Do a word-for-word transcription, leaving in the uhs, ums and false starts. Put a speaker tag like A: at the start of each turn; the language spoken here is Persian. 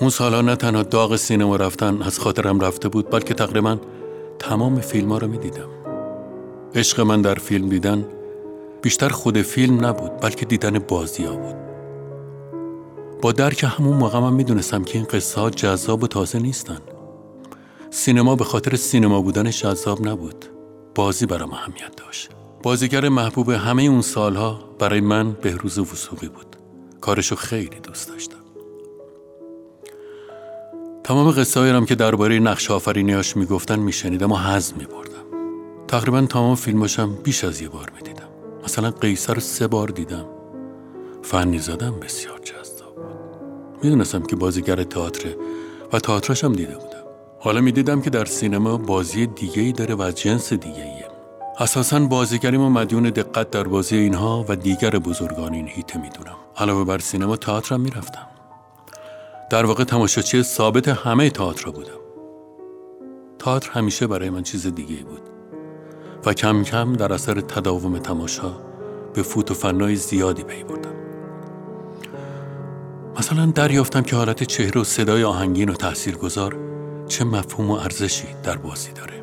A: اون سالها نه تنها داغ سینما رفتن از خاطرم رفته بود، بلکه تقریبا تمام فیلم ها رو می دیدم. عشق من در فیلم دیدن بیشتر خود فیلم نبود، بلکه دیدن بازی ها بود. با درک همون موقع من می دونستم که این قصه ها جذاب و تازه نیستن. سینما به خاطر سینما بودنش جذاب نبود، بازی برام اهمیت داشت. بازیگر محبوب همه اون سالها برای من بهروز وثوقی بود. کارشو خیلی دوست داشتم. تمام قصه هایم که درباره نقش آفرینیاش میگفتن میشنیدم و حظ میبردم. تقریبا تمام فیلماشم بیش از یه بار میدیدم. مثلا قیصر رو سه بار دیدم. فنی زدم بسیار جذاب بود. میدونستم که بازیگر تئاتر و تئاترشم دیده بودم. حالا میدیدم که در سینما بازی دیگه‌ای داره و از جنس دیگه‌ایه. اساساً بازیگریمو مدیون دقت در بازی اینها و دیگر بزرگان این هیته میدونم. علاوه بر سینما تئاترم میرفتم. در واقع تماشاچی ثابت همه تئاتر بودم. تئاتر همیشه برای من چیز دیگه‌ای بود و کم کم در اثر تداوم تماشا به فوت و فنای زیادی پی بردم. مثلا دریافتم که حالت چهره و صدای آهنگین و تاثیرگذار چه مفهوم و ارزشی در بازی داره.